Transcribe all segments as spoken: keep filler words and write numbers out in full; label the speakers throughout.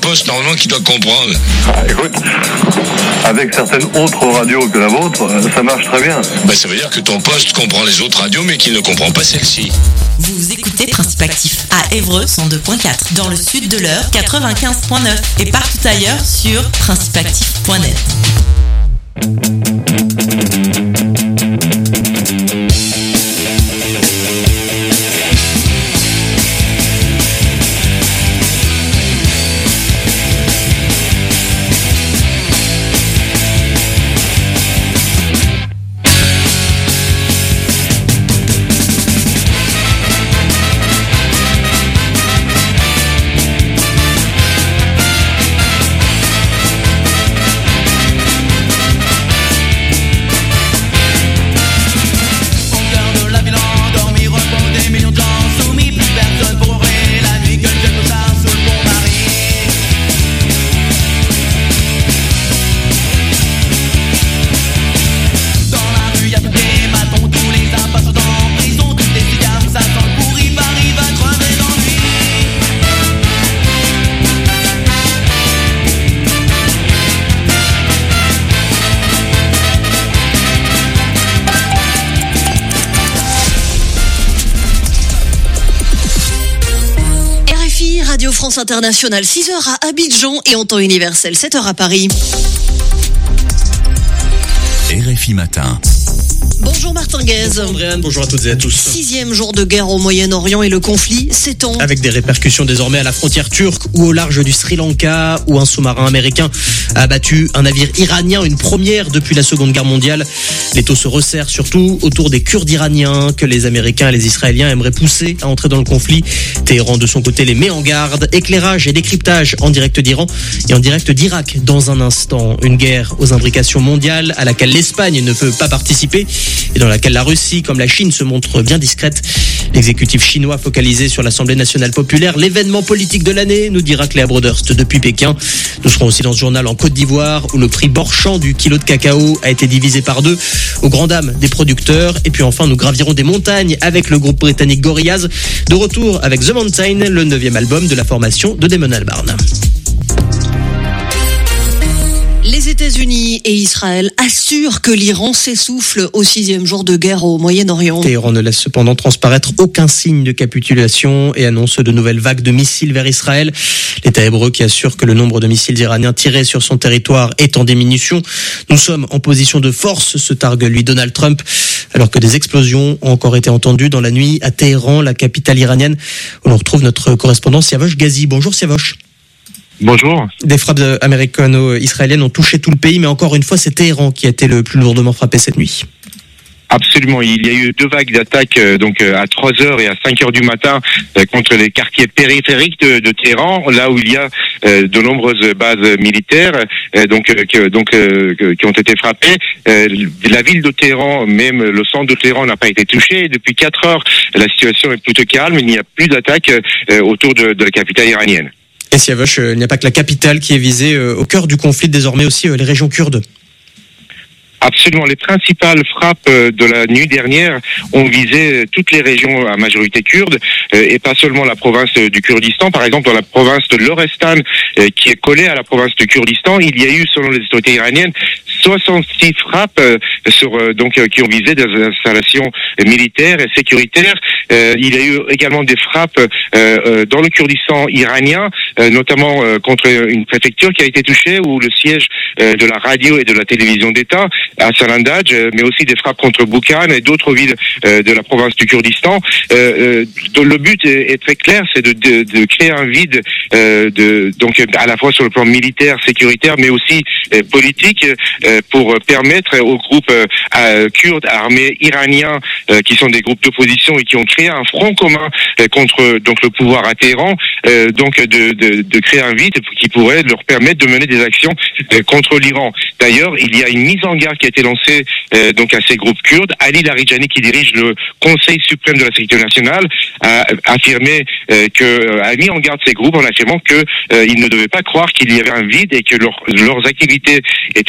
Speaker 1: poste, normalement, qui doit comprendre.
Speaker 2: Ah, écoute, avec certaines autres radios que la vôtre, ça marche très bien.
Speaker 1: Bah, ça veut dire que ton poste comprend les autres radios, mais qu'il ne comprend pas celle-ci.
Speaker 3: Vous écoutez Principe Actif à Évreux cent deux virgule quatre, dans le sud de l'Eure quatre-vingt-quinze virgule neuf et partout ailleurs sur principe actif point net.
Speaker 4: France Internationale, six heures à Abidjan et en temps universel, sept heures à Paris.
Speaker 5: R F I Matin.
Speaker 4: Bonjour Martin Guez.
Speaker 6: Bonjour Andréane, bonjour à toutes et à tous.
Speaker 4: Sixième jour de guerre au Moyen-Orient et le conflit s'étend.
Speaker 6: Avec des répercussions désormais à la frontière turque ou au large du Sri Lanka, où un sous-marin américain a abattu un navire iranien, une première depuis la Seconde Guerre mondiale. Les taux se resserrent surtout autour des Kurdes iraniens que les Américains et les Israéliens aimeraient pousser à entrer dans le conflit. Téhéran de son côté les met en garde. Éclairage et décryptage en direct d'Iran et en direct d'Irak dans un instant. Une guerre aux imbrications mondiales à laquelle l'Espagne ne peut pas participer et dans laquelle la Russie comme la Chine se montrent bien discrètes. L'exécutif chinois focalisé sur l'Assemblée nationale populaire, l'événement politique de l'année, nous dira Cléa Broderst depuis Pékin. Nous serons aussi dans ce journal en Côte d'Ivoire où le prix Borchamp du kilo de cacao a été divisé par deux aux grandes dames des producteurs. Et puis enfin, nous gravirons des montagnes avec le groupe britannique Gorillaz. De retour avec The Mountain, le neuvième album de la formation de Damon Albarn.
Speaker 4: Les États-Unis et Israël assurent que l'Iran s'essouffle au sixième jour de guerre au Moyen-Orient.
Speaker 6: Téhéran ne laisse cependant transparaître aucun signe de capitulation et annonce de nouvelles vagues de missiles vers Israël. L'État hébreu qui assure que le nombre de missiles iraniens tirés sur son territoire est en diminution. Nous sommes en position de force, se targue lui Donald Trump, alors que des explosions ont encore été entendues dans la nuit à Téhéran, la capitale iranienne, où l'on retrouve notre correspondant Siavosh Ghazi. Bonjour Siavosh.
Speaker 7: Bonjour.
Speaker 6: Des frappes américano-israéliennes ont touché tout le pays, mais encore une fois, c'est Téhéran qui a été le plus lourdement frappé cette nuit.
Speaker 7: Absolument, il y a eu deux vagues d'attaques euh, donc euh, à trois heures et à cinq heures du matin euh, contre les quartiers périphériques de, de Téhéran, là où il y a euh, de nombreuses bases militaires euh, donc euh, que, donc euh, que, qui ont été frappées. Euh, la ville de Téhéran, même le centre de Téhéran n'a pas été touché. Depuis quatre heures, la situation est plutôt calme. Il n'y a plus d'attaques euh, autour de, de la capitale iranienne.
Speaker 6: Et Siavosh, il n'y a pas que la capitale qui est visée, euh, au cœur du conflit, désormais aussi euh, les régions kurdes.
Speaker 7: Absolument. Les principales frappes de la nuit dernière ont visé toutes les régions à majorité kurde et pas seulement la province du Kurdistan. Par exemple, dans la province de Lorestan, qui est collée à la province du Kurdistan, il y a eu, selon les autorités iraniennes, soixante-six frappes sur, donc, qui ont visé des installations militaires et sécuritaires. Il y a eu également des frappes dans le Kurdistan iranien, notamment contre une préfecture qui a été touchée, où le siège de la radio et de la télévision d'État à Salandaj, mais aussi des frappes contre Boukhan et d'autres villes euh, de la province du Kurdistan. Euh, euh, le but est, est très clair, c'est de, de, de créer un vide, euh, de, donc à la fois sur le plan militaire, sécuritaire, mais aussi euh, politique, euh, pour permettre aux groupes euh, kurdes armés iraniens, euh, qui sont des groupes d'opposition et qui ont créé un front commun euh, contre donc le pouvoir à Téhéran, euh, donc de, de, de créer un vide qui pourrait leur permettre de mener des actions euh, contre l'Iran. D'ailleurs, il y a une mise en garde qui a été lancée euh, donc à ces groupes kurdes. Ali Larijani, qui dirige le Conseil suprême de la sécurité nationale, a affirmé euh, que a mis en garde ces groupes en affirmant que euh, ils ne devaient pas croire qu'il y avait un vide et que leur, leurs activités étaient totalement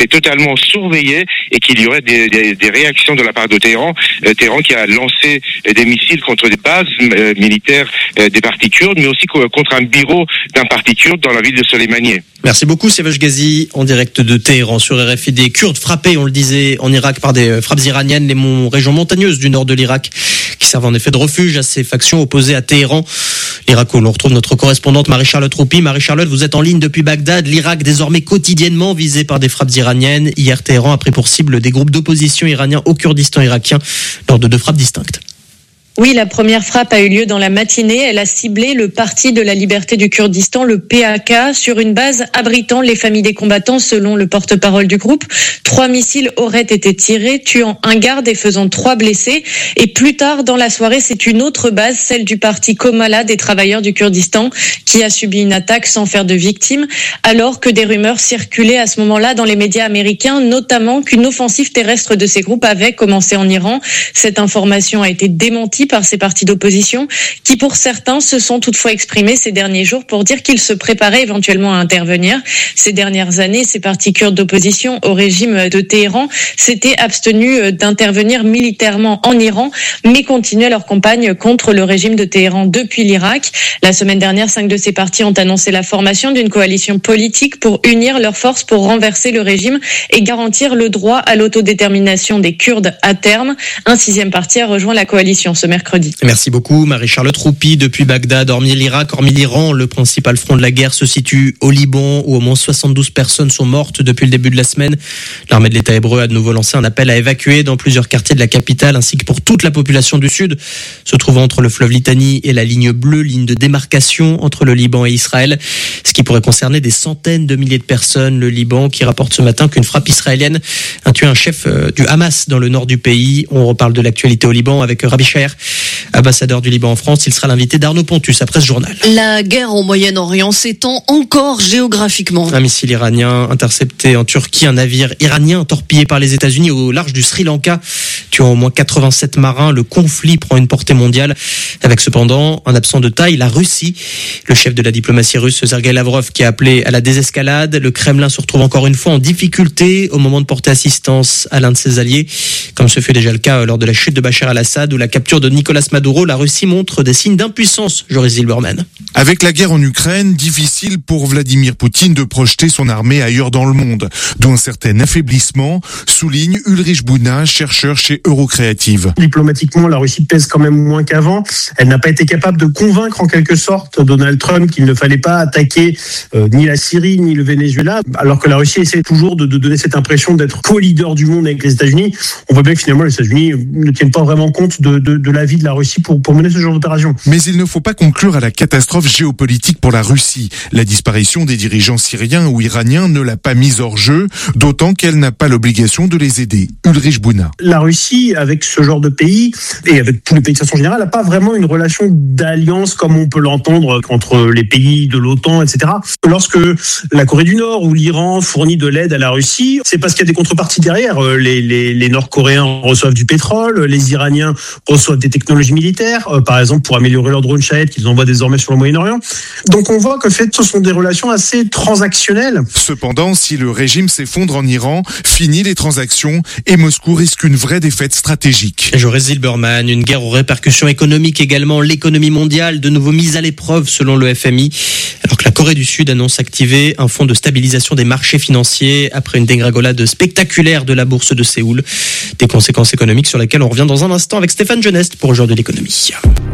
Speaker 7: extrêmement surveillée et qu'il y aurait des, des, des réactions de la part de Téhéran. Euh, Téhéran qui a lancé euh, des missiles contre des bases euh, militaires euh, des partis kurdes, mais aussi co- contre un bureau d'un parti kurde dans la ville de Soleimani.
Speaker 6: Merci beaucoup, Sevesh Ghazi, en direct de Téhéran sur R F I. Des Kurdes frappés, on le disait, en Irak par des frappes iraniennes, les monts, régions montagneuses du nord de l'Irak, qui servent en effet de refuge à ces factions opposées à Téhéran. L'Irak, où l'on retrouve notre correspondante Marie-Charlotte Roupi. Marie-Charlotte, vous êtes en ligne depuis Bagdad. L'Irak, désormais quotidiennement visé par des frappes iraniennes. Hier, Téhéran a pris pour cible des groupes d'opposition iraniens au Kurdistan irakien lors de deux frappes distinctes.
Speaker 8: Oui, la première frappe a eu lieu dans la matinée. Elle a ciblé le Parti de la liberté du Kurdistan, le P A K, sur une base abritant les familles des combattants, selon le porte-parole du groupe. Trois missiles auraient été tirés, tuant un garde et faisant trois blessés. Et plus tard dans la soirée, c'est une autre base, celle du parti Komala des travailleurs du Kurdistan, qui a subi une attaque sans faire de victimes, alors que des rumeurs circulaient à ce moment-là dans les médias américains, notamment qu'une offensive terrestre de ces groupes avait commencé en Iran. Cette information a été démentie par ces partis d'opposition qui, pour certains, se sont toutefois exprimés ces derniers jours pour dire qu'ils se préparaient éventuellement à intervenir. Ces dernières années, ces partis kurdes d'opposition au régime de Téhéran s'étaient abstenus d'intervenir militairement en Iran, mais continuaient leur campagne contre le régime de Téhéran depuis l'Irak. La semaine dernière, cinq de ces partis ont annoncé la formation d'une coalition politique pour unir leurs forces pour renverser le régime et garantir le droit à l'autodétermination des Kurdes à terme. Un sixième parti a rejoint la coalition ce mercredi.
Speaker 6: Merci beaucoup, Marie-Charlotte Roupi. Depuis Bagdad, hormis l'Irak, hormis l'Iran, le principal front de la guerre se situe au Liban, où au moins soixante-douze personnes sont mortes depuis le début de la semaine. L'armée de l'État hébreu a de nouveau lancé un appel à évacuer dans plusieurs quartiers de la capitale, ainsi que pour toute la population du sud, se trouvant entre le fleuve Litani et la ligne bleue, ligne de démarcation entre le Liban et Israël, ce qui pourrait concerner des centaines de milliers de personnes. Le Liban qui rapporte ce matin qu'une frappe israélienne a tué un chef du Hamas dans le nord du pays. On reparle de l'actualité au Liban avec Rabi Shaher, ambassadeur du Liban en France. Il sera l'invité d'Arnaud Pontus après ce journal.
Speaker 4: La guerre au Moyen-Orient s'étend encore géographiquement.
Speaker 6: Un missile iranien intercepté en Turquie, un navire iranien torpillé par les États-Unis au large du Sri Lanka, tuant au moins quatre-vingt-sept marins. Le conflit prend une portée mondiale, avec cependant un absent de taille, la Russie. Le chef de la diplomatie russe, Sergei Lavrov, qui a appelé à la désescalade. Le Kremlin se retrouve encore une fois en difficulté au moment de porter assistance à l'un de ses alliés, comme ce fut déjà le cas lors de la chute de Bachar al-Assad ou la capture de Nicolas Maduro. La Russie montre des signes d'impuissance, Joris Zilberman.
Speaker 9: Avec la guerre en Ukraine, difficile pour Vladimir Poutine de projeter son armée ailleurs dans le monde, d'où un certain affaiblissement, souligne Ulrich Bouna, chercheur chez Eurocréative.
Speaker 10: Diplomatiquement, la Russie pèse quand même moins qu'avant. Elle n'a pas été capable de convaincre en quelque sorte Donald Trump qu'il ne fallait pas attaquer euh, ni la Syrie ni le Venezuela, alors que la Russie essaie toujours de, de donner cette impression d'être co-leader du monde avec les États-Unis. On voit bien que finalement les États-Unis ne tiennent pas vraiment compte de, de, de l'avis de la Russie pour, pour mener ce genre d'opération.
Speaker 9: Mais il ne faut pas conclure à la catastrophe géopolitique pour la Russie. La disparition des dirigeants syriens ou iraniens ne l'a pas mise hors jeu, d'autant qu'elle n'a pas l'obligation de les aider. Ulrich Bouna.
Speaker 10: La Russie, avec ce genre de pays, et avec tous les pays de façon générale, n'a pas vraiment une relation d'alliance comme on peut l'entendre entre les pays de l'OTAN, et cetera. Lorsque la Corée du Nord ou l'Iran fournit de l'aide à la Russie, c'est parce qu'il y a des contreparties derrière. Les, les, les Nord-Coréens reçoivent du pétrole, les Iraniens reçoivent des technologies militaires, euh, par exemple pour améliorer leur drone Shahed qu'ils envoient désormais sur le Moyen-Orient. Donc on voit que fait, ce sont des relations assez transactionnelles.
Speaker 9: Cependant, si le régime s'effondre en Iran, fini les transactions et Moscou risque une vraie défaite stratégique.
Speaker 6: Joris Zilberman, une guerre aux répercussions économiques également. L'économie mondiale de nouveau mise à l'épreuve selon le F M I, alors que la Corée du Sud annonce activer un fonds de stabilisation des marchés financiers après une dégringolade spectaculaire de la bourse de Séoul. Des conséquences économiques sur lesquelles on revient dans un instant avec Stéphane Genest pour le jour de l'économie.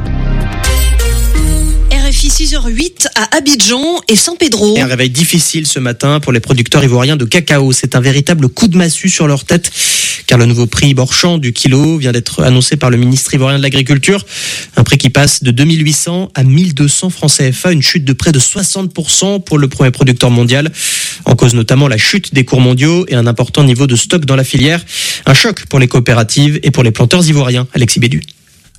Speaker 4: R F I six heures huit à Abidjan et San Pedro.
Speaker 6: Et un réveil difficile ce matin pour les producteurs ivoiriens de cacao. C'est un véritable coup de massue sur leur tête, car le nouveau prix Borchamp du kilo vient d'être annoncé par le ministre ivoirien de l'Agriculture. Un prix qui passe de deux mille huit cents à mille deux cents francs C F A, une chute de près de soixante pour cent pour le premier producteur mondial. En cause notamment la chute des cours mondiaux et un important niveau de stock dans la filière. Un choc pour les coopératives et pour les planteurs ivoiriens. Alexis Bédu.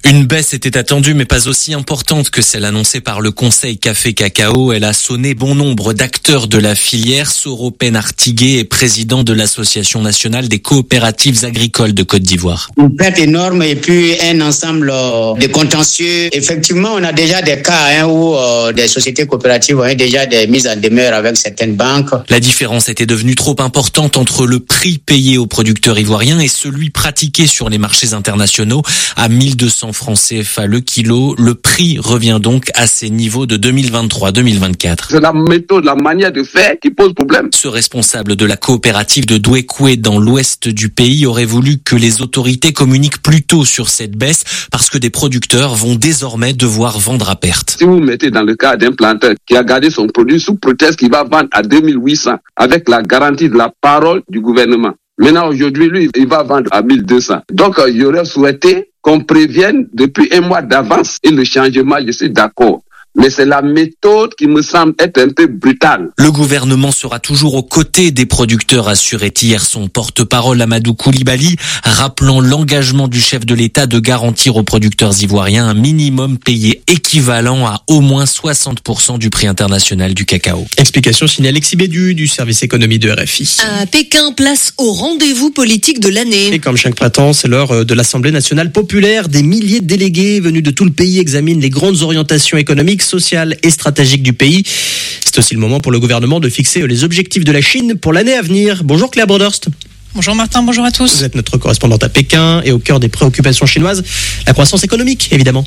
Speaker 11: Une baisse était attendue, mais pas aussi importante que celle annoncée par le Conseil Café Cacao. Elle a sonné bon nombre d'acteurs de la filière. Soro Penartigué est président de l'Association nationale des coopératives agricoles de Côte d'Ivoire.
Speaker 12: Une perte énorme et puis un ensemble de contentieux. Effectivement, on a déjà des cas hein, où euh, des sociétés coopératives ont déjà des mises en demeure avec certaines banques.
Speaker 11: La différence était devenue trop importante entre le prix payé aux producteurs ivoiriens et celui pratiqué sur les marchés internationaux à mille deux cents francs C F A le kilo. Le prix revient donc à ses niveaux de deux mille vingt-trois deux mille vingt-quatre.
Speaker 13: C'est la méthode, la manière de faire qui pose problème.
Speaker 11: Ce responsable de la coopérative de Douékoué dans l'ouest du pays aurait voulu que les autorités communiquent plus tôt sur cette baisse parce que des producteurs vont désormais devoir vendre à perte.
Speaker 13: Si vous mettez dans le cas d'un planteur qui a gardé son produit sous prétexte qu'il va vendre à deux mille huit cents avec la garantie de la parole du gouvernement. Maintenant, aujourd'hui, lui, il va vendre à mille deux cents. Donc, euh, il aurait souhaité qu'on prévienne depuis un mois d'avance et le changement, je suis d'accord. Mais c'est la méthode qui me semble être un peu brutale.
Speaker 11: Le gouvernement sera toujours aux côtés des producteurs, assurait hier son porte-parole Amadou Koulibaly, rappelant l'engagement du chef de l'État de garantir aux producteurs ivoiriens un minimum payé équivalent à au moins soixante pour cent du prix international du cacao.
Speaker 6: Explication signée Alexis Bédu du service économie de R F I.
Speaker 4: À Pékin, place au rendez-vous politique de l'année.
Speaker 6: Et comme chaque printemps, c'est l'heure de l'Assemblée nationale populaire. Des milliers de délégués venus de tout le pays examinent les grandes orientations économiques, sociales et stratégiques du pays. C'est aussi le moment pour le gouvernement de fixer les objectifs de la Chine pour l'année à venir. Bonjour Claire Brodhorst.
Speaker 14: Bonjour Martin, bonjour à tous.
Speaker 6: Vous êtes notre correspondante à Pékin et au cœur des préoccupations chinoises, la croissance économique évidemment.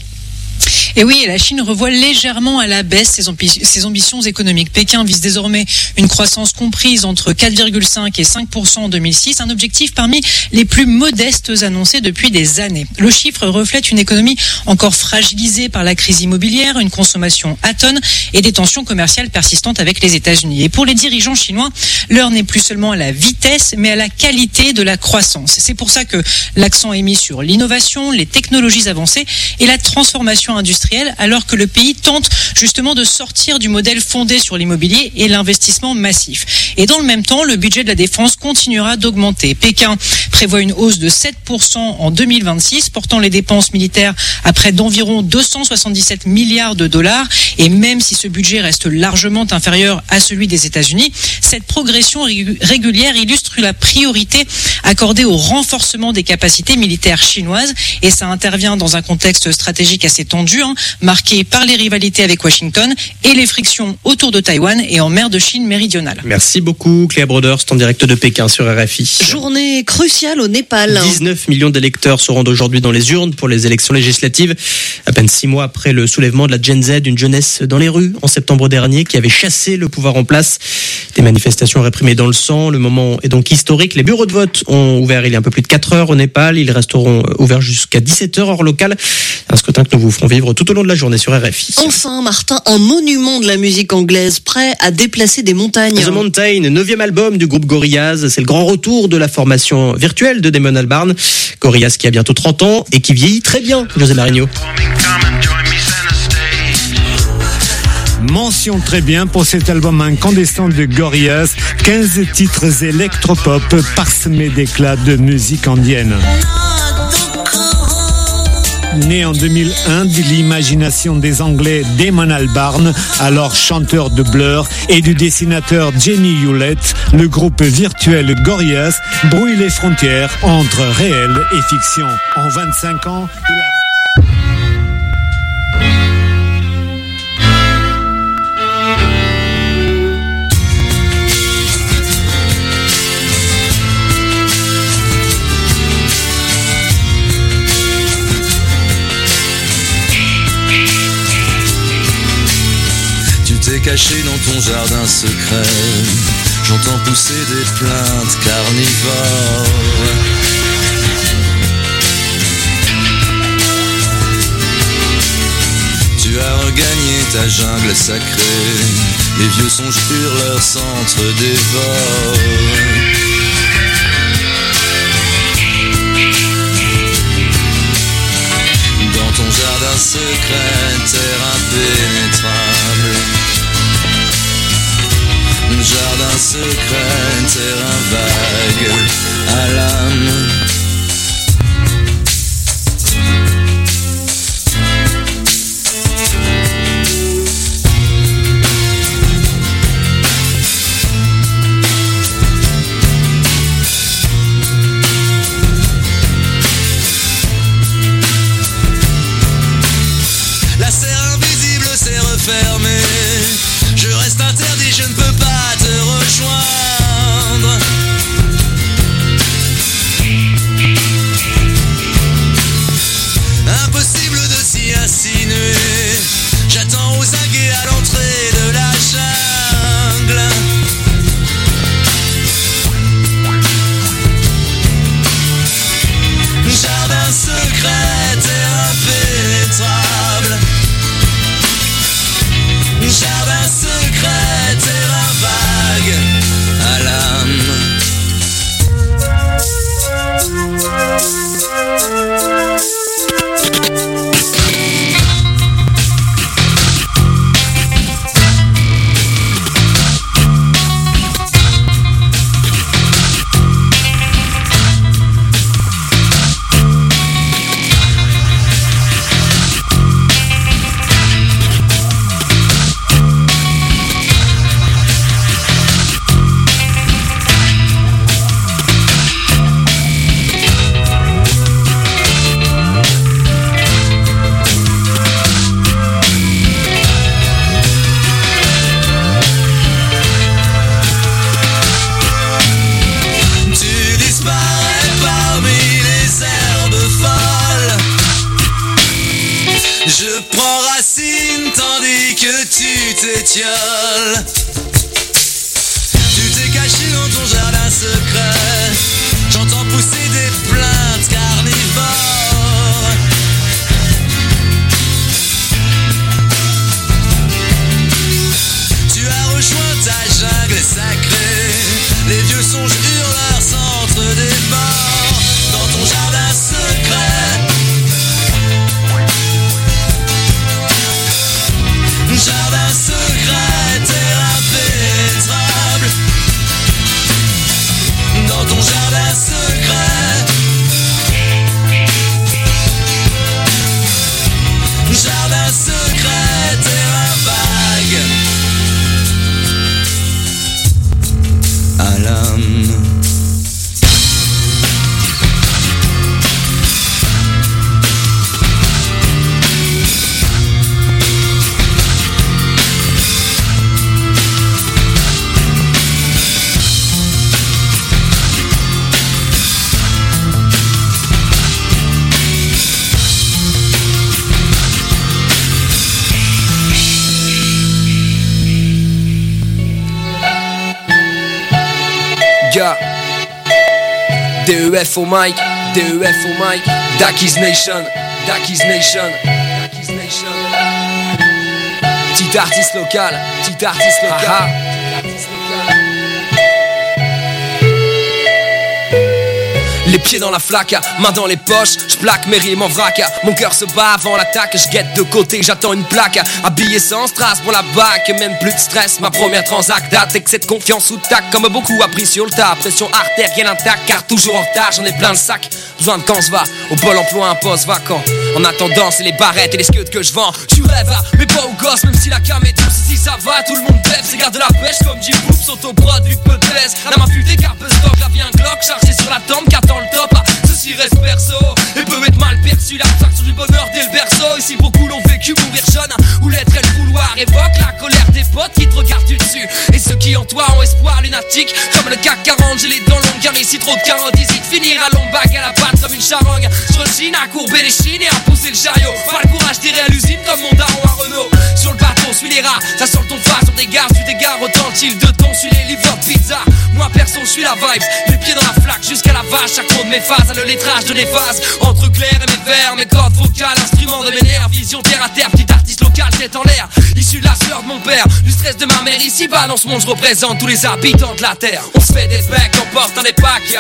Speaker 14: Et oui, la Chine revoit légèrement à la baisse ses, ambi- ses ambitions économiques. Pékin vise désormais une croissance comprise entre quatre virgule cinq et cinq pour cent en deux mille six, un objectif parmi les plus modestes annoncés depuis des années. Le chiffre reflète une économie encore fragilisée par la crise immobilière, une consommation atone et des tensions commerciales persistantes avec les États-Unis. Et pour les dirigeants chinois, l'heure n'est plus seulement à la vitesse, mais à la qualité de la croissance. C'est pour ça que l'accent est mis sur l'innovation, les technologies avancées et la transformation industrielle, alors que le pays tente justement de sortir du modèle fondé sur l'immobilier et l'investissement massif. Et dans le même temps, le budget de la défense continuera d'augmenter. Pékin prévoit une hausse de sept pour cent en deux mille vingt-six, portant les dépenses militaires à près d'environ deux cent soixante-dix-sept milliards de dollars. Et même si ce budget reste largement inférieur à celui des États-Unis, cette progression régulière illustre la priorité accordée au renforcement des capacités militaires chinoises. Et ça intervient dans un contexte stratégique assez tendu, hein, marqué par les rivalités avec Washington et les frictions autour de Taïwan et en mer de Chine méridionale.
Speaker 6: Merci beaucoup Claire Brodhorst en direct de Pékin sur R F I.
Speaker 4: Journée cruciale au Népal.
Speaker 6: dix-neuf millions d'électeurs se rendent aujourd'hui dans les urnes pour les élections législatives. À peine six mois après le soulèvement de la Gen Z, une jeunesse dans les rues en septembre dernier qui avait chassé le pouvoir en place. Des manifestations réprimées dans le sang. Le moment est donc historique. Les bureaux de vote ont ouvert il y a un peu plus de quatre heures au Népal. Ils resteront ouverts jusqu'à dix-sept heures heure locale. Un scrutin que nous vous ferons vivre tout au long de la journée sur R F I.
Speaker 4: Enfin, Martin, un monument de la musique anglaise prêt à déplacer des montagnes.
Speaker 6: The Mountain, neuvième album du groupe Gorillaz. C'est le grand retour de la formation virtuelle de Damon Albarn. Gorillaz qui a bientôt trente ans et qui vieillit très bien, José Marigno.
Speaker 15: Mention très bien pour cet album incandescent de Gorillaz, quinze titres électropop parsemés d'éclats de musique indienne. Né en deux mille un de l'imagination des Anglais Damon Albarn, alors chanteur de Blur, et du dessinateur Jenny Hewlett, le groupe virtuel Gorillaz brouille les frontières entre réel et fiction. En vingt-cinq ans, il a...
Speaker 16: Caché dans ton jardin secret, j'entends pousser des plaintes carnivores. Tu as regagné ta jungle sacrée, les vieux songes hurlent, leur centre dévore. Dans ton jardin secret, terre impénétrable. Jardin secret, terrain vague à l'âme. t'étioles. Tu t'es caché dans ton jardin secret. J'entends pousser des plaintes carnivores. Tu as rejoint ta jungle sacrée. Les vieux songes hurleurs s'entre des morts dans ton jardin secret. Jardin secret, terre impénétrable. Dans ton jardin secret. Jardin secret, terrain vague. À l'âme. D E F au mic, D E F au mic, Daki's Nation, Daki's Nation, Daki's Nation. Petit artiste local, petit artiste local. Aha. Les pieds dans la flaque, main dans les poches, je plaque mes rimes en vrac. Mon cœur se bat avant l'attaque, je guette de côté, j'attends une plaque. Habillé sans strass pour la bac, même plus de stress. Ma première transac date, excès de confiance sous tac. Comme beaucoup appris sur le tas, pression artérielle intacte. Car toujours en retard, j'en ai plein le sac. Besoin de quand se va, au pôle emploi un poste vacant. En attendant, c'est les barrettes et les scuds que je vends. Tu rêves, mais pas aux gosses, même si la cam est douce. Ici ça va, tout le monde bête, c'est garde de la pêche comme Jim Boop. Sauto-prod, vu peu de baisse. La main futée, carpe stock, la vie un Glock chargé sur la tombe, qu'attend le top. Ceci reste perso, et peut être mal perçu. L'abstraction du bonheur dès le berceau. Ici beaucoup l'ont vécu, mourir jeune. Où l'être et le vouloir évoque la colère des potes qui te regardent du dessus. Et ceux qui en toi ont espoir lunatique. Comme le C A C quarante, j'ai les dents longues, car ici trop de carottes. Ici de finir à lombac à la patte comme une charogne. Je rechine à courber les chines et à pousser le chariot. Pas le courage d'errer à l'usine comme mon daron à Renault. Sur le bateau, suis les rats, ça sort ton phare sur des gares. Tu t'égares, retentit de ton, suis les livreurs de pizza. Moi perso, je suis la vibe, les pieds dans la flaque jusqu'à la vache. Chaque mot de mes phases, le lettrage de l'efface. Entre clair et mes vers, mes cordes vocales, instrument de mes nerfs. Vision terre à terre, petit artiste local, tête en l'air. Issu de la sueur de mon père, du stress de ma mère. Ici bas dans ce monde, je représente tous les habitants de la terre. On se fait des becs, on porte un des packs.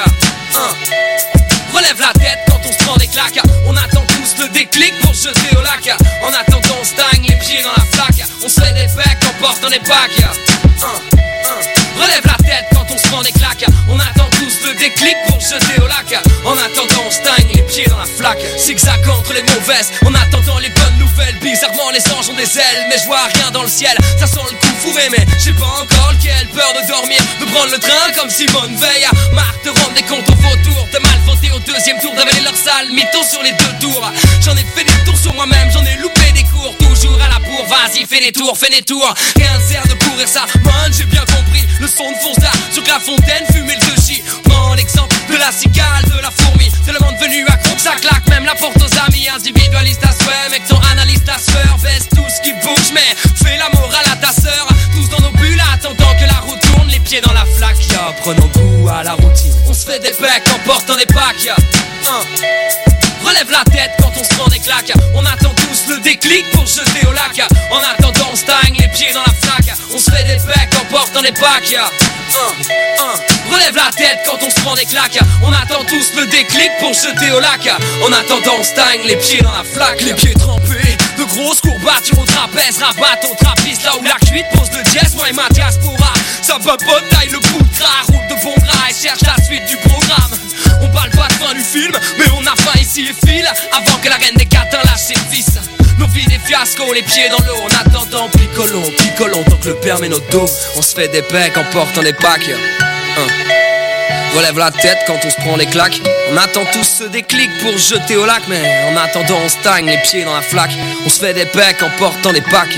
Speaker 16: Un. Relève la tête quand on se prend des claques. On attend tous le déclic pour se jeter au lac. En attendant, on stagne les pieds dans la flaque. On se fait des becs, on porte un des packs. Un. Un. Relève la tête quand on se prend des claques. On attend tous le déclic pour se jeter au lac. En attendant, on stagne les pieds dans la flaque. Zigzag entre les mauvaises, en attendant les bonnes nouvelles. Bizarrement, les anges ont des ailes, mais je vois rien dans le ciel. Ça sent le coup fourré, mais je sais pas encore lequel. Peur de dormir, de prendre le train comme Simone Veil. Marc de rendre des comptes au vautour, de mal voter au deuxième tour, d'avaler leur sale mytho sur les deux tours. J'en ai fait des tours sur moi-même, j'en ai loupé des cours. Toujours à la bourre, vas-y, fais des tours, fais des tours. Rien ne sert de courir ça, man, j'ai bien compris. Le son de Fonza, sur que la fontaine, fumer le sushi. Prends l'exemple de la cigale, de la fourmi. C'est le monde venu accro que ça claque, même la porte aux amis. Individualiste à souhait, mec, ton analyste à sueur. Baisse tout ce qui bouge, mais fais la morale à ta sœur. Tous dans nos bulles, attendant que la route tourne. Les pieds dans la flaque, ya, prenons goût à la routine. On se fait des becs en portant des packs, ya. Un. Relève la tête quand on se prend des claques. On attend tous le déclic pour se jeter au lac. En attendant, on stagne les pieds dans la flaque. On se fait des becs en portant des packs, ya. Un, un. Relève la tête quand on se prend des claques. On attend tous le déclic pour se jeter au lac. En attendant, on stagne les pieds dans la flaque. Les pieds trempés, de grosses courbatures au trapèze. Rabatte au trappiste, là où la cuite pose le jazz. Moi et ma diaspora, ça papote, taille le bout de gras. Roule de bon gras et cherche la suite du programme. On parle pas de fin du film, mais on a faim ici et file. Avant que la reine des catins lâche ses fils. Nos vies des fiascos, les pieds dans l'eau. En attendant, picolons, picolons tant que le permet notre dos. On se fait des becs en portant des packs. Un. Relève la tête quand on se prend les claques. On attend tous ce déclic pour se jeter au lac. Mais en attendant, on stagne les pieds dans la flaque. On se fait des becs en portant des packs.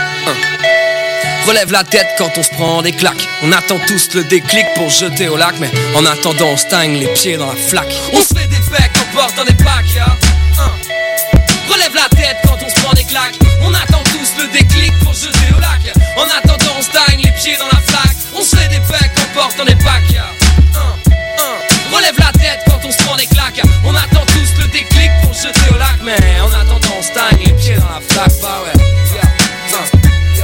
Speaker 16: Un. Relève la tête quand on se prend des claques. On attend tous le déclic pour se jeter au lac. Mais en attendant, on stagne les pieds dans la flaque. On se fait des becs en portant des packs. Un. Relève la tête quand on se prend des claques. On attend tous le déclic pour se jeter au lac. En attendant on stagne les pieds dans la flaque. On se fait des pecs en portant des packs. Un, un. Relève la tête quand on se prend des claques. On attend tous le déclic pour se jeter au lac. Mais en attendant on stagne les pieds dans la flaque. Bah ouais, yeah. Un.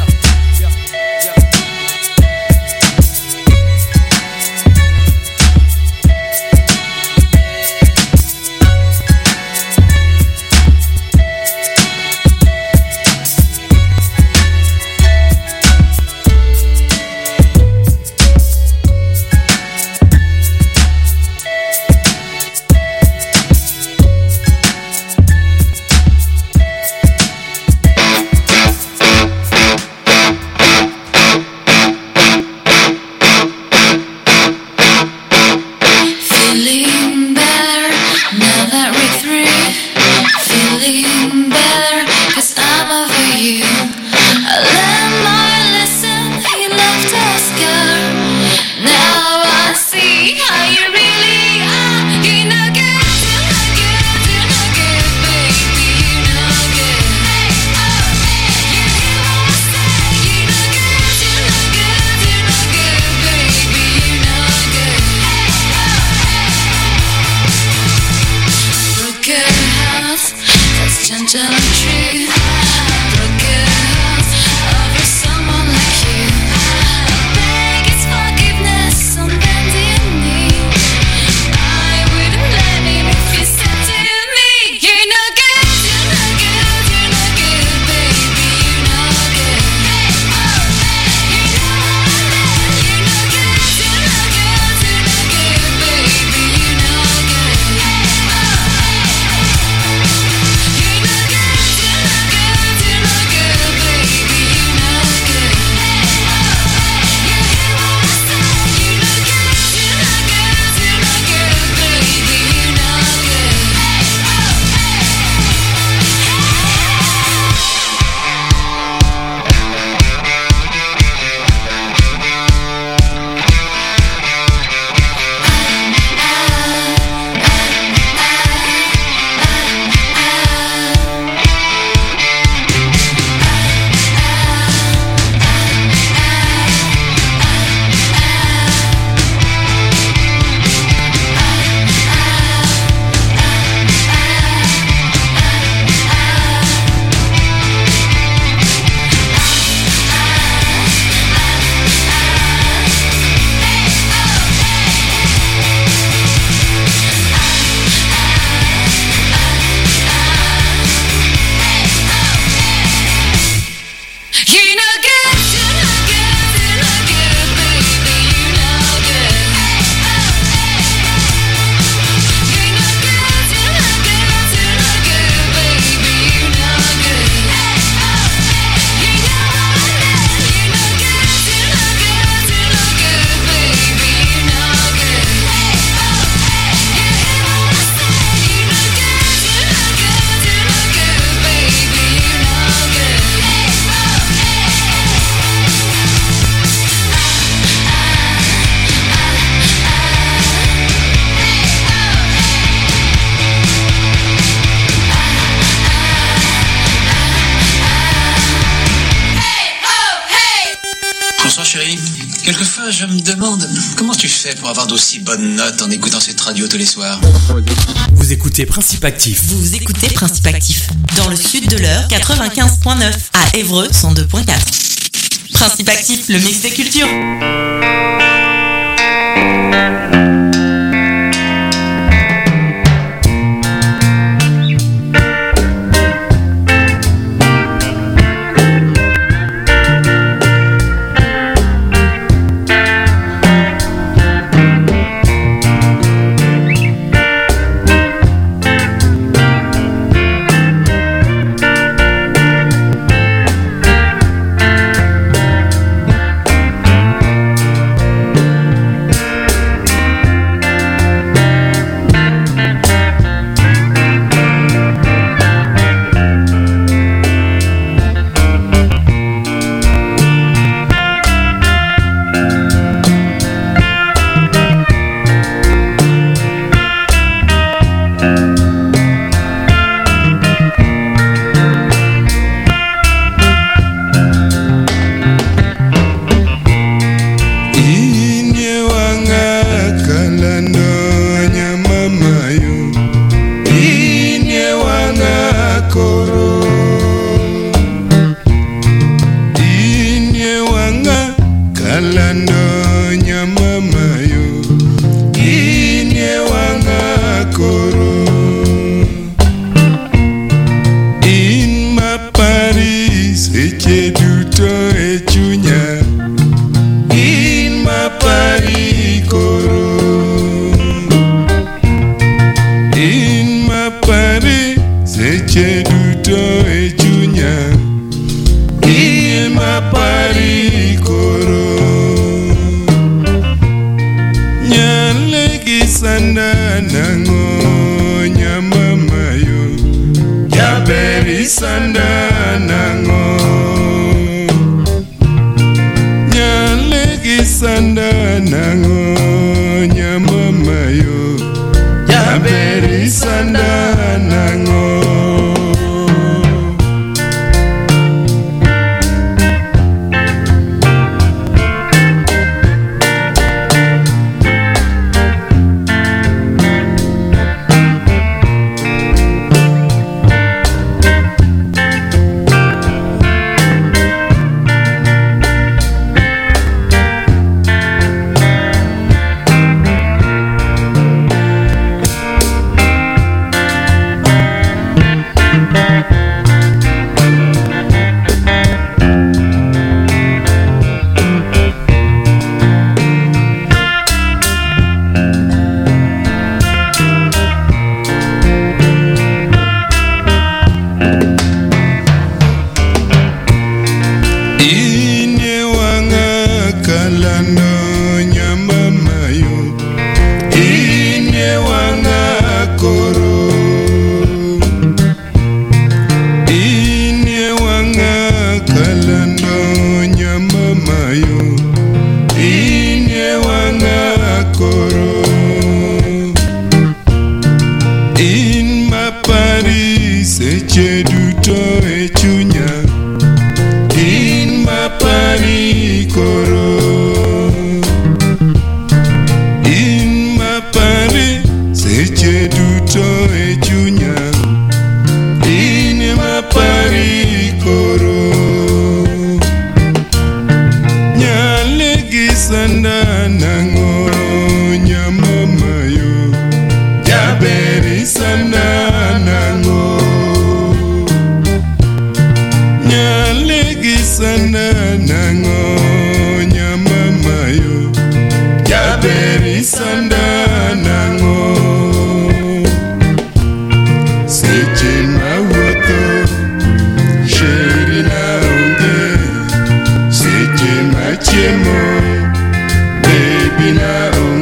Speaker 17: Quelquefois, je me demande comment tu fais pour avoir d'aussi bonnes notes en écoutant cette radio tous les soirs.
Speaker 18: Vous écoutez Principe Actif.
Speaker 3: Vous écoutez Principe Actif. Dans le sud de l'Eure, quatre-vingt-quinze virgule neuf. À Évreux, cent deux virgule quatre. Principe Actif, le mix des cultures.
Speaker 19: sanda nango nyama mayo Yaberi sanda nango Nyalegi sanda nango nyama mayo Yaberi sanda nango Baby, now